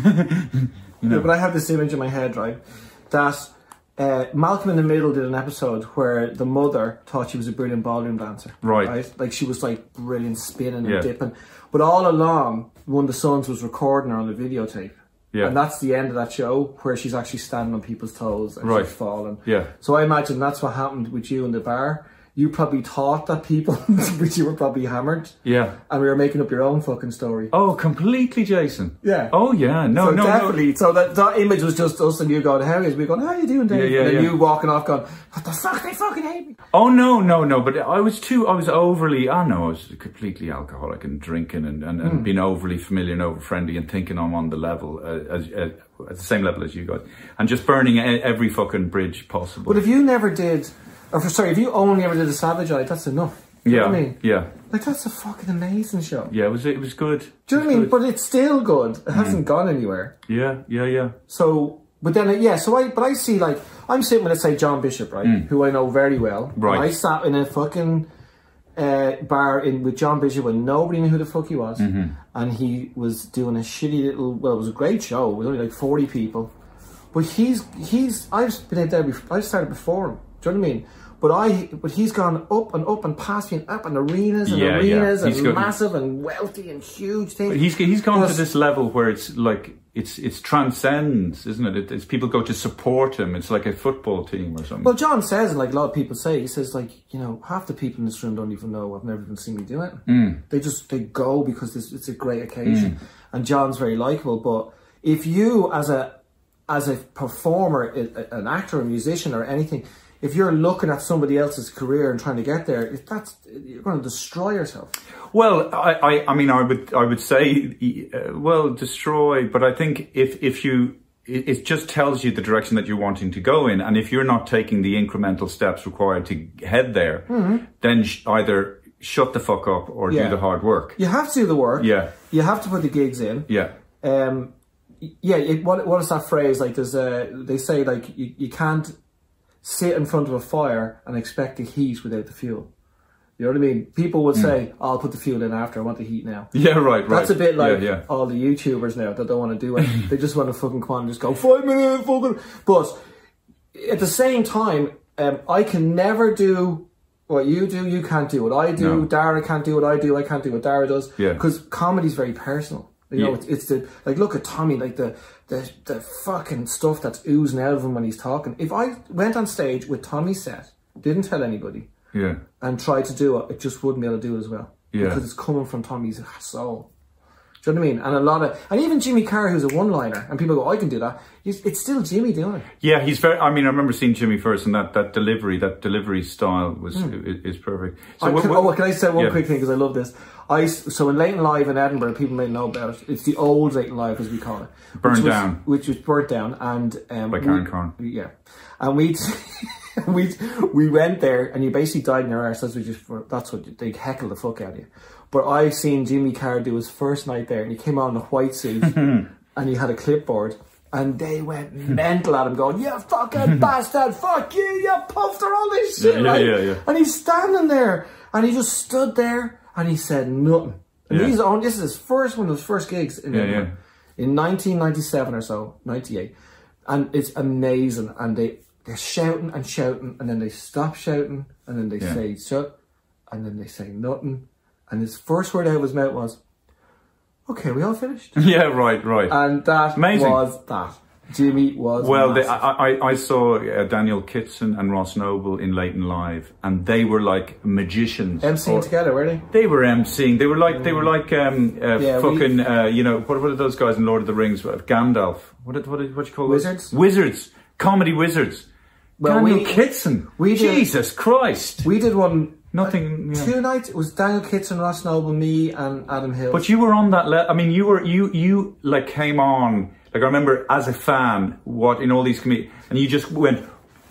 you know. Yeah, but I have this image in my head, right? That. Uh, Malcolm in the Middle did an episode where the mother thought she was a brilliant ballroom dancer. Right. right? Like she was like brilliant spinning and yeah. dipping. But all along, one of the sons was recording her on the videotape. Yeah. And that's the end of that show, where she's actually standing on people's toes and right. she's falling. Yeah. So I imagine that's what happened with you in the bar. You probably thought that people, but you were probably hammered. Yeah. And we were making up your own fucking story. Oh, completely, Jason. Yeah. Oh, yeah. No, so no, definitely. no. So that, that image was just us and you going, how is we going, how are you doing, Dave? Yeah, yeah, and then yeah. you walking off going, what the fuck, they fucking hate me. Oh, no, no, no. But I was too, I was overly, I know, I was completely alcoholic and drinking and, and, and mm. being overly familiar and over friendly and thinking I'm on the level, uh, as, uh, at the same level as you guys. And just burning every fucking bridge possible. But if you never did... Or for, sorry, if you only ever did a Savage Eye, that's enough. Do you yeah, know what I mean? yeah. Like, that's a fucking amazing show. Yeah, it was it was good. Do you know what I mean? But it's still good. It hasn't mm. gone anywhere. Yeah, yeah, yeah. So, but then, yeah, so I, but I see, like, I'm sitting with, let's say, John Bishop, right? Mm. Who I know very well. Right. And I sat in a fucking uh, bar in with John Bishop when nobody knew who the fuck he was. Mm-hmm. And he was doing a shitty little, well, it was a great show. It was only like forty people. But he's, he's, I've been out there before, I've started before him. Do you know what I mean? But I, but he's gone up and up and past me and up and arenas and yeah, arenas yeah. and got, massive and wealthy and huge things. He's he's gone Plus, to this level where it's like it's it's transcends, isn't it? it? It's people go to support him. It's like a football team or something. Well, John says, and like a lot of people say, he says, like, you know, half the people in this room don't even know. I've never even seen me do it. Mm. They just they go because it's, it's a great occasion, mm. and John's very likable. But if you, as a as a performer, an actor, a musician, or anything, if you're looking at somebody else's career and trying to get there, if that's you're going to destroy yourself. Well, I, I, I mean, I would, I would say, uh, well, destroy. But I think if, if you, it, it just tells you the direction that you're wanting to go in, and if you're not taking the incremental steps required to head there, mm-hmm. then sh- either shut the fuck up or yeah. do the hard work. You have to do the work. Yeah. You have to put the gigs in. Yeah. Um. Yeah. It, what What is that phrase? Like, there's a. They say like you, you can't sit in front of a fire and expect the heat without the fuel. You know what I mean? People would say, mm. oh, I'll put the fuel in after, I want the heat now. Yeah, right, right. That's a bit like yeah, yeah. all the YouTubers now that don't want to do it. They just want to fucking come on and just go, five minutes, fucking... But at the same time, um, I can never do what you do, you can't do what I do, no. Dara can't do what I do, I can't do what Dara does. Yeah. Because comedy's very personal. You know, yeah. it's, it's the... Like, look at Tommy, like the... The, the fucking stuff that's oozing out of him when he's talking. If I went on stage with Tommy's set, didn't tell anybody, yeah, and tried to do it, it just wouldn't be able to do it as well. Yeah. Because it's coming from Tommy's soul. Do you know what I mean? And a lot of, and even Jimmy Carr, who's a one-liner, and people go, I can do that. It's still Jimmy doing it. Yeah, he's very. I mean, I remember seeing Jimmy first, and that, that delivery, that delivery style was mm. is, is perfect. So I what, can, what, oh, can I say one yeah. quick thing because I love this? I so in Leighton Live in Edinburgh, people may know about it. It's the old Leighton Live, as we call it, burned which was, down, which was burnt down, and um, by Karen Corn. Yeah, and we we we went there, and you basically died in your arse. That's what you, that's what they heckle the fuck out of you. But I've seen Jimmy Carr do his first night there, and he came out in a white suit, and he had a clipboard, and they went mental at him, going, "You fucking bastard! Fuck you! You puffed her all this shit!" Yeah, yeah, right? yeah, yeah. And he's standing there, and he just stood there, and he said nothing. And yeah. he's on. This is his first one of his first gigs in yeah, England, yeah. in nineteen ninety-seven or so, ninety-eight, and it's amazing. And they they're shouting and shouting, and then they stop shouting, and then they yeah. say shut, and then they say nothing. And his first word out of his mouth was, "Okay, we all finished." Yeah, right, right. And that Amazing. was that. Jimmy was well. They, I, I, I saw uh, Daniel Kitson and Ross Noble in Leighton Live, and they were like magicians. MCing or, together, were they? They were MCing. They were like they were like um, uh, Yeah, fucking we- uh, you know what what are those guys in Lord of the Rings? Gandalf. What did, what did, what do you call Wizards? those? Wizards. Comedy wizards. Well, Daniel we- Kitson. we did- Jesus Christ. We did one. Nothing. uh, yeah. Two nights. It was Daniel Kitson, Ross Noble, me, and Adam Hill. But you were on that level. I mean, you were you you like came on. Like I remember as a fan, what in all these comedians, and you just went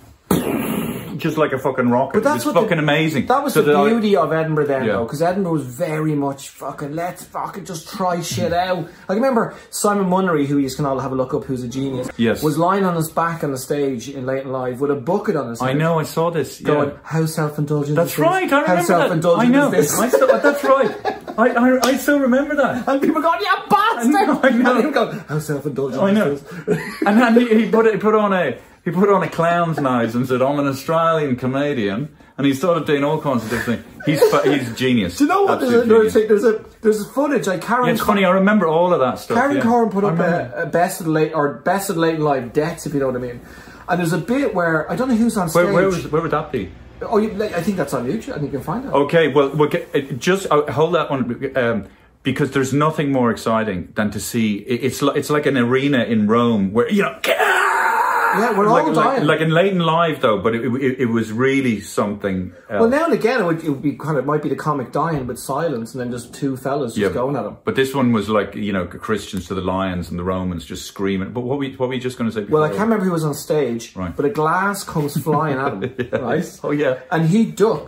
just like a fucking rocket. But that's it was what fucking the, amazing. That was So the that I- beauty of Edinburgh then, Yeah. though, because Edinburgh was very much fucking let's fucking just try shit out. I remember Simon Munnery, who you can all have a look up, who's a genius, Yes. was lying on his back on the stage in Leighton Live with a bucket on his head. I know. I saw this. Yeah. Going, how self-indulgent That's is right. this? I remember How self-indulgent that. I know. is this? I saw, that's right. I, I I still remember that. And people going, yeah, bastard! I know, I know. And him going, how self-indulgent I know. is this? And then he, he put it, he put on a he put on a clown's nose and said, "I'm an Australian comedian," and he started doing all kinds of different things. He's fa- he's a genius. Do you know what? There's a, Absolute there's, genius. a, there's a there's a footage. Like Karen. Yeah, it's funny. I remember all of that stuff. Karen yeah. Corn put I up remember. a, a best of the late or best of the late live deaths, if you know what I mean. And there's a bit where I don't know who's on stage. Where, where was where would that be? Oh, you, like, I think that's on YouTube. I think you can find it. Okay, well, we'll get, uh, just uh, hold that one um, because there's nothing more exciting than to see. It, it's like it's like an arena in Rome where you know. Yeah, we're like, all like, dying. like in Leighton Live, though, but it, it, it was really something else. Well, now and again, it would, it would be kind of, it might be the comic dying with silence and then just two fellas just Yeah, going at him. But this one was like, you know, Christians to the lions and the Romans just screaming. But what were you, what were you just going to say before? Well, I can't remember who was on stage, Right. but a glass comes flying at him, Yeah. right? Oh, yeah. And he ducks.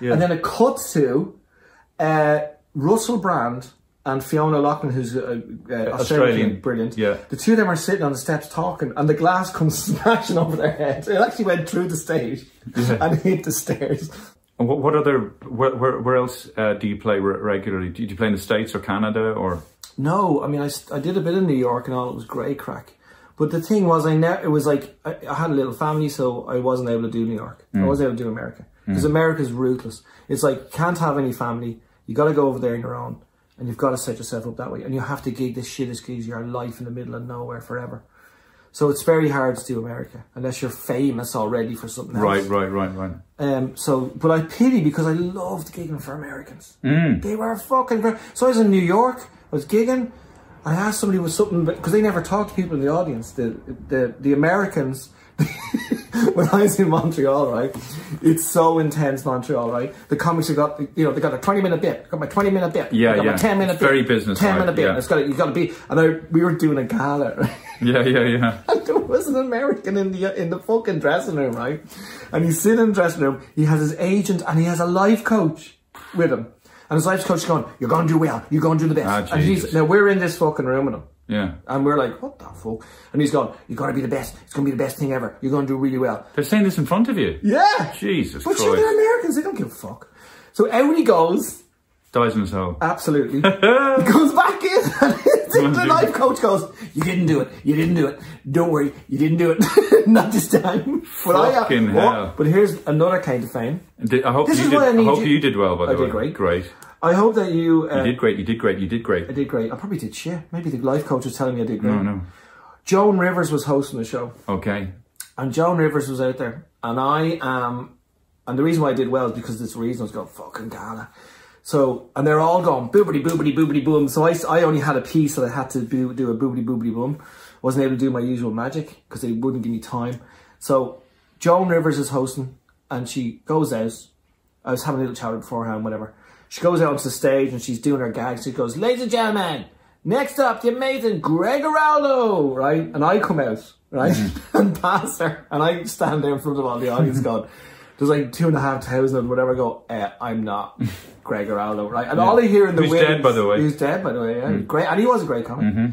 Yeah. And then it cuts to uh, Russell Brand and Fiona Loughlin, who's uh, uh, Australian, Australian. brilliant. Yeah. The two of them are sitting on the steps talking, and the glass comes smashing over their heads. It actually went through the stage Yeah. and hit the stairs. And what, what other, where, where, where else uh, do you play re- regularly? Do you, do you play in the States or Canada or? No, I mean, I, I did a bit in New York and all. It was great crack. But the thing was, I ne- it was like, I, I had a little family, so I wasn't able to do New York. Mm. I wasn't able to do America. Because Mm. America's ruthless. It's like, can't have any family. You got to go over there on your own. And you've got to set yourself up that way. And you have to gig the shittest gigs of your life in the middle of nowhere forever. So it's very hard to do America, unless you're famous already for something else. Right, right, right, right. Um, so, but I pity because I loved gigging for Americans. Mm. They were fucking great. So I was in New York, I was gigging. I asked somebody with something, because they never talk to people in the audience. The the the Americans, when I was in Montreal, right? It's so intense, Montreal, right? The comics have got, you know, they got a twenty minute bit. I got my twenty minute bit. Yeah, I got yeah. my ten minute It's bit. very business. ten minute bit. Yeah. It's got to, you got to be. And I, we were doing a gala. Right? Yeah, yeah, yeah. And there was an American in the in the fucking dressing room, right? And he's sitting in the dressing room. He has his agent and he has a life coach with him. And his life coach is going, "You're going to do well. You're going to do the best." Ah, and Jesus. he's now we're in this fucking room with him. Yeah. And we're like, what the fuck? And he's going, you're going to be the best. It's going to be the best thing ever. You're going to do really well. They're saying this in front of you? Yeah. Jesus But Christ. sure, they're Americans. They don't give a fuck. So out he goes. Dies in his hole. Absolutely. He goes back in. And the life coach goes, you didn't do it. You didn't do it. Don't worry. You didn't do it. Not this time. But I, Fucking oh, hell. But here's another kind of fame. Did, I hope, This you is did, why I I need hope you- you did well, by the I way. did great. Great. I hope that you... Uh, You did great. You did great. You did great. I did great. I probably did shit. Maybe the life coach was telling me I did great. No, no. Joan Rivers was hosting the show. Okay. And Joan Rivers was out there. And I am... And the reason why I did well is because this reason I was going, fucking gala. So, and they're all going, boobity, boobity, boobity, boom. So I, I only had a piece that I had to do, do a boobity, boobity, boom. Wasn't able to do my usual magic because they wouldn't give me time. So Joan Rivers is hosting and she goes out. I was having a little chat beforehand, whatever. She goes out onto the stage and she's doing her gags. She goes, ladies and gentlemen, next up, the amazing Greg Araldo, right? And I come out, right? Mm-hmm. And pass her. And I stand there in front of all the audience going, there's like two and a half thousand, whatever. I go, eh, I'm not Greg Araldo, right? And Yeah. all I hear in the Who's wind... dead, by the way. Who's dead, by the way, yeah. Mm. Great. And he was a great comic. Mm-hmm.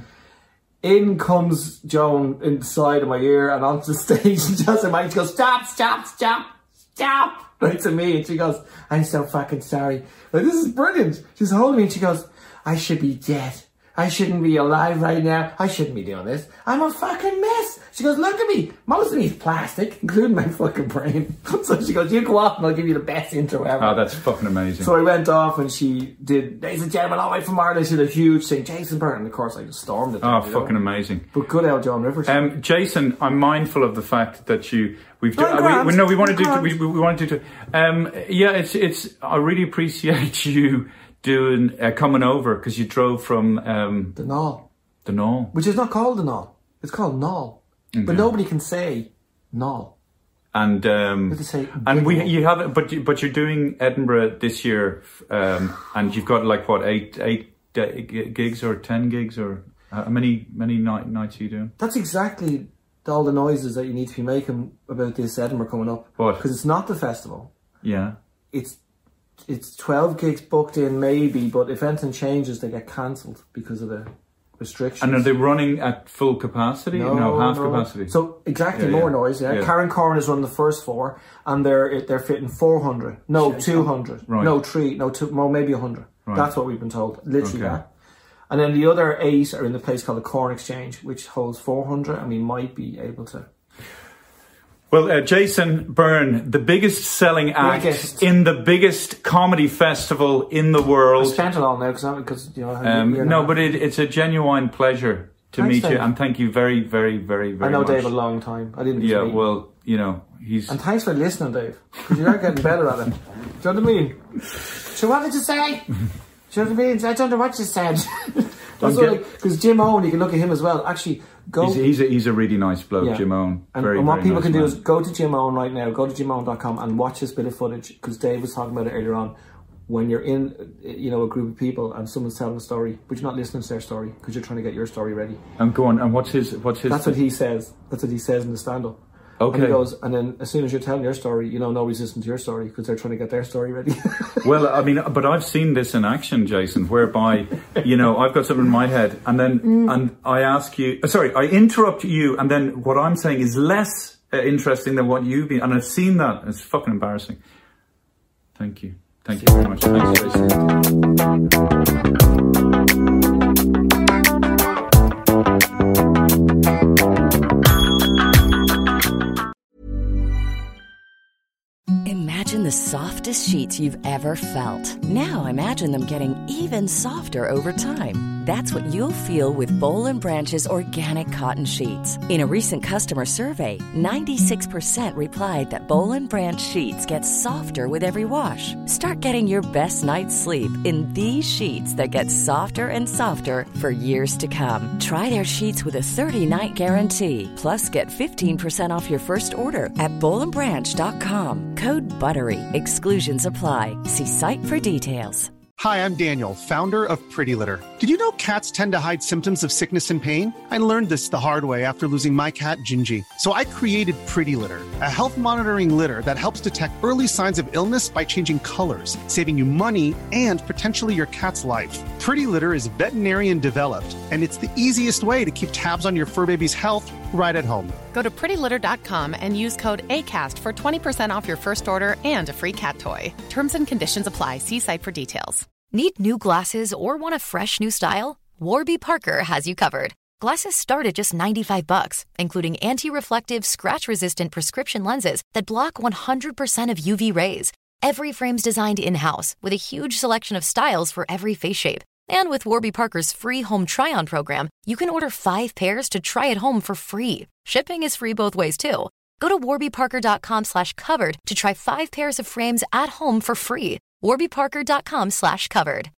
In comes Joan inside of my ear and onto the stage and just in my she goes, stop, stop, stop, stop. Right to me. And she goes, I'm so fucking sorry. Like, this is brilliant. She's holding me and she goes, I should be dead. I shouldn't be alive right now. I shouldn't be doing this. I'm a fucking mess. She goes, look at me. Most of me is plastic, including my fucking brain. So she goes, you go off and I'll give you the best intro ever. Oh, that's fucking amazing. So I went off and she did, ladies and gentlemen, all the way from Ireland. She did a huge thing. Jason Byrne. And of course I just stormed it. Oh, you know. fucking amazing. But good out, Joan Rivers. Um, Jason, I'm mindful of the fact that you we've No, done. grand. We, we, no, we want to do. Grand. We, we, we want to do. Um, yeah, it's it's. I really appreciate you doing uh, coming over because you drove from um, the Knoll. The Knoll, which is not called the Knoll. It's called Knoll. Okay. But nobody can say Knoll. And um, say and we you have it, but you, but you're doing Edinburgh this year, um, and you've got like what eight eight uh, gigs or ten gigs or how many many night, nights are you doing? That's exactly all the noises that you need to be making about this Edinburgh coming up. What? Because it's not the festival. Yeah. It's it's twelve gigs booked in maybe, but if anything changes, they get cancelled because of the restrictions. And are they running at full capacity? No, no half no. capacity. So exactly Yeah, more yeah. noise. Yeah, Yeah. Karen Corrin is running the first four, and they're they're fitting four hundred. No, two hundred. Right. No, three. No, two. Well, maybe a hundred. Right. That's what we've been told. Literally Okay. that. And then the other eight are in the place called the Corn Exchange, which holds four hundred, and we might be able to. Well, uh, Jason Byrne, the biggest selling act Biggest. in the biggest comedy festival in the world. I spent it all now because because you know. I had a Um, year and a no, half. but it, it's a genuine pleasure to Thanks, meet you, Dave. and thank you very, very, very, very I know much. Dave a long time. I didn't. Yeah, meet him. well, you know, he's. And thanks for listening, Dave, because you are getting better at it. Do you know what I mean? So what did you say? Do you know what I mean? I don't know what you said. That's because Jim Owen, you can look at him as well. Actually, go. He's, he's, a, he's a really nice bloke, Yeah. Jim Owen. And, Very, and what very people nice can do man. is go to Jim Owen right now. Go to jim owen dot com and watch this bit of footage because Dave was talking about it earlier on. When you're in, you know, a group of people and someone's telling a story, but you're not listening to their story because you're trying to get your story ready. And go on. And what's his? What's his? That's what he says. That's what he says in the stand-up. Okay. And he goes, and then as soon as you're telling your story, you know, nobody's listening to your story because they're trying to get their story ready. Well, I mean, but I've seen this in action, Jason, whereby, you know, I've got something in my head and then, mm. and I ask you, sorry, I interrupt you and then what I'm saying is less uh, interesting than what you've been, and I've seen that. It's fucking embarrassing. Thank you. Thank you very much. Thanks, Jason. Imagine the softest sheets you've ever felt. Now imagine them getting even softer over time. That's what you'll feel with Boll and Branch's organic cotton sheets. In a recent customer survey, ninety-six percent replied that Boll and Branch sheets get softer with every wash. Start getting your best night's sleep in these sheets that get softer and softer for years to come. Try their sheets with a thirty-night guarantee. Plus, get fifteen percent off your first order at boll and branch dot com. Code BUTTERY. Exclusions apply. See site for details. Hi, I'm Daniel, founder of Pretty Litter. Did you know cats tend to hide symptoms of sickness and pain? I learned this the hard way after losing my cat, Gingy. So I created Pretty Litter, a health monitoring litter that helps detect early signs of illness by changing colors, saving you money and potentially your cat's life. Pretty Litter is veterinarian developed, and it's the easiest way to keep tabs on your fur baby's health right at home. Go to pretty litter dot com and use code ACAST for twenty percent off your first order and a free cat toy. Terms and conditions apply. See site for details. Need new glasses or want a fresh new style? Warby Parker has you covered. Glasses start at just ninety-five bucks, including anti-reflective, scratch-resistant prescription lenses that block one hundred percent of U V rays. Every frame's designed in-house with a huge selection of styles for every face shape. And with Warby Parker's free home try-on program, you can order five pairs to try at home for free. Shipping is free both ways, too. Go to warby parker dot com slash covered to try five pairs of frames at home for free. warby parker dot com slash covered.